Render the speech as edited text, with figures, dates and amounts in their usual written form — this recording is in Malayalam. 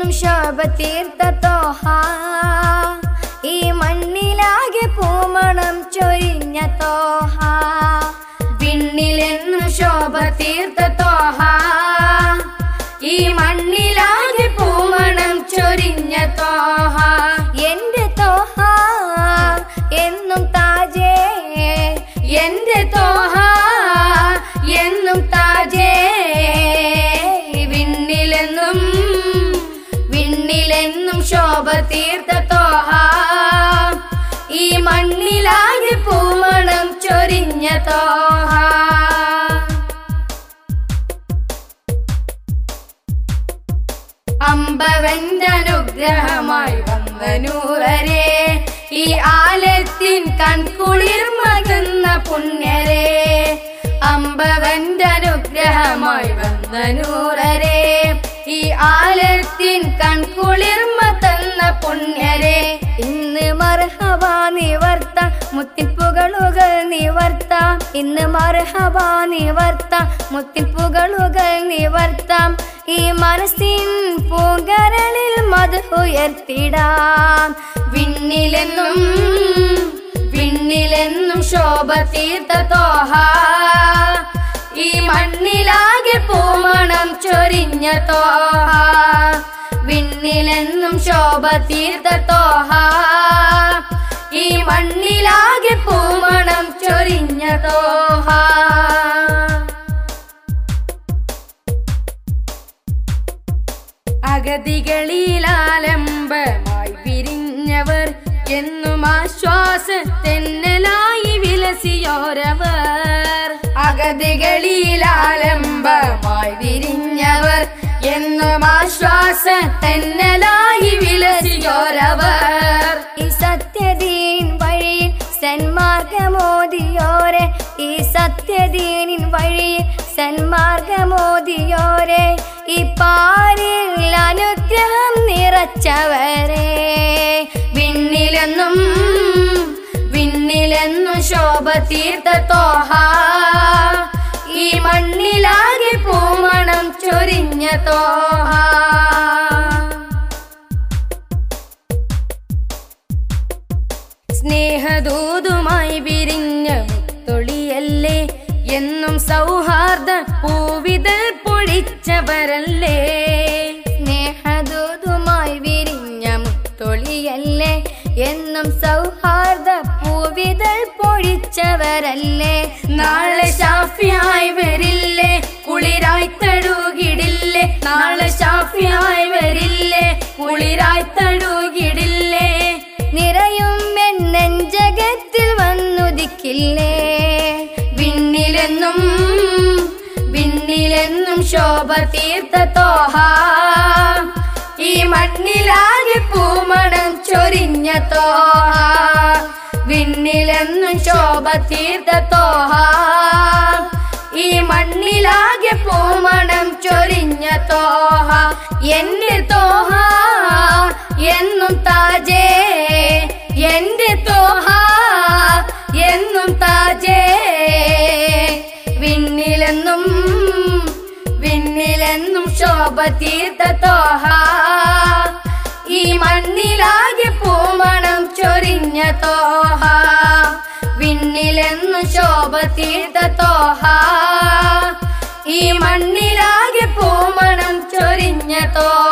വിണ്ണിലെന്നും ശോഭ തീർത്ത തോഹ ഈ മണ്ണിലാകെ പൂമണം ചൊരിഞ്ഞ തോഹ വിണ്ണിലെന്നും ശോഭ തീർത്ത തോഹ ഈ മണ്ണിലാകെ പൂമണം ചൊരിഞ്ഞ തോഹ എന്റെ തോഹ എന്നും താജേ എന്റെ തോഹ എന്നും താജേ വിണ്ണിലെന്നും ശോഭ തീർത്ത തോഹ ഈ മണ്ണിലാകെ പൂമണം ചൊരിഞ്ഞ തോഹ അമ്പവന്റെ അനുഗ്രഹമായി വന്ന നൂറരെ ഈ ആലത്തിൻ കൺകുളിർമകുന്ന പുണ്യരെ അമ്പവന്റെ അനുഗ്രഹമായി വന്ന നൂറരെ ഈ ആലത്തിൻ കൺകുളിർമ തന്ന പുണ്യരെ ഇന്ന് മർഹബ നിവർത്ത മുത്തിൻ പുകളുകൾ നിവർത്താം ഇന്ന് മർഹബ നിവർത്ത മുത്തിൻ പുകളുകൾ നിവർത്താം ഈ മനസ്സിൻ പൂങ്കരളിൽ മദ്ഹ് ഉയർത്തിടാം വിണ്ണിലെന്നും ശോഭ തീർത്ത തോഹ ഈ മണ്ണിലാകെ പൂമണം ചൊരിഞ്ഞ തോഹ വിണ്ണിലെന്നും ശോഭ തീർത്ത തോഹ ഈ മണ്ണിലാകെ പൂമണം ചൊരിഞ്ഞ തോഹ അഗതികളിലാലംബമായി വിരിഞ്ഞവർ എന്നും ആശ്വാസത്തെന്നലായി വിലസിയോരവർ അഗതികളിലാലംബമായി വിരിഞ്ഞവർ എന്നും ആശ്വാസത്തെന്നലായി വിലസിയോരവർ ഈ സത്യദീൻ വഴിയിൽ സന്മാർഗമോദിയോരെ ഈ സത്യദീനിൻ വഴിയിൽ സന്മാർഗമോദിയോരെ ഈ പാരിൽ അനുഗ്രഹം നിറച്ചവരെ വിണ്ണിലെന്നും ശോഭ തീർത്ത തോഹ ഈ മണ്ണിലാകെ പൂമണം ചൊരിഞ്ഞ തോഹ സ്നേഹദൂതുമായി വിരിഞ്ഞ മുത്തൊളിയല്ലേ എന്നും സൗഹാർദ്ദ പൂവിതൾ പൊഴിച്ചവരല്ലേ സ്നേഹദൂതുമായി വിരിഞ്ഞ മുത്തൊളിയല്ലേ എന്നും സൗഹാർദ്ദ പൂവിതൾ പൊഴിച്ചവരല്ലേ നാളെ ഷാഫിയായി വരില്ലേ കുളിരായി തഴുകിടില്ലേ നാളെ ഷാഫിയായി വരില്ലേ കുളിരായി തഴുകിടില്ലേ നിറയും നെഞ്ചകത്തിൽ വന്നുദിക്കില്ലേ വിണ്ണിലെന്നും ശോഭ തീർത്ത തോഹ ഈ മണ്ണിലാകെ പൂമണം ചൊരിഞ്ഞ തോഹ വിണ്ണിലെന്നും ശോഭ തീർത്ത തോഹ ഈ മണ്ണിലാകെ പൂമണം ചൊരിഞ്ഞ തോഹ എന്റെ തോഹ എന്നും താജേ എന്റെ തോഹ എന്നും താജേ വിണ്ണിലെന്നും ശോഭ തീർത്ത തോഹ ഈ മണ്ണിലാകെ പൂമണം ചൊരിഞ്ഞ തോഹ വിണ്ണിലെന്നും ശോഭ തീർത്ത തോഹ ഈ മണ്ണിലാകെ പൂമണം ചൊരിഞ്ഞ തോഹ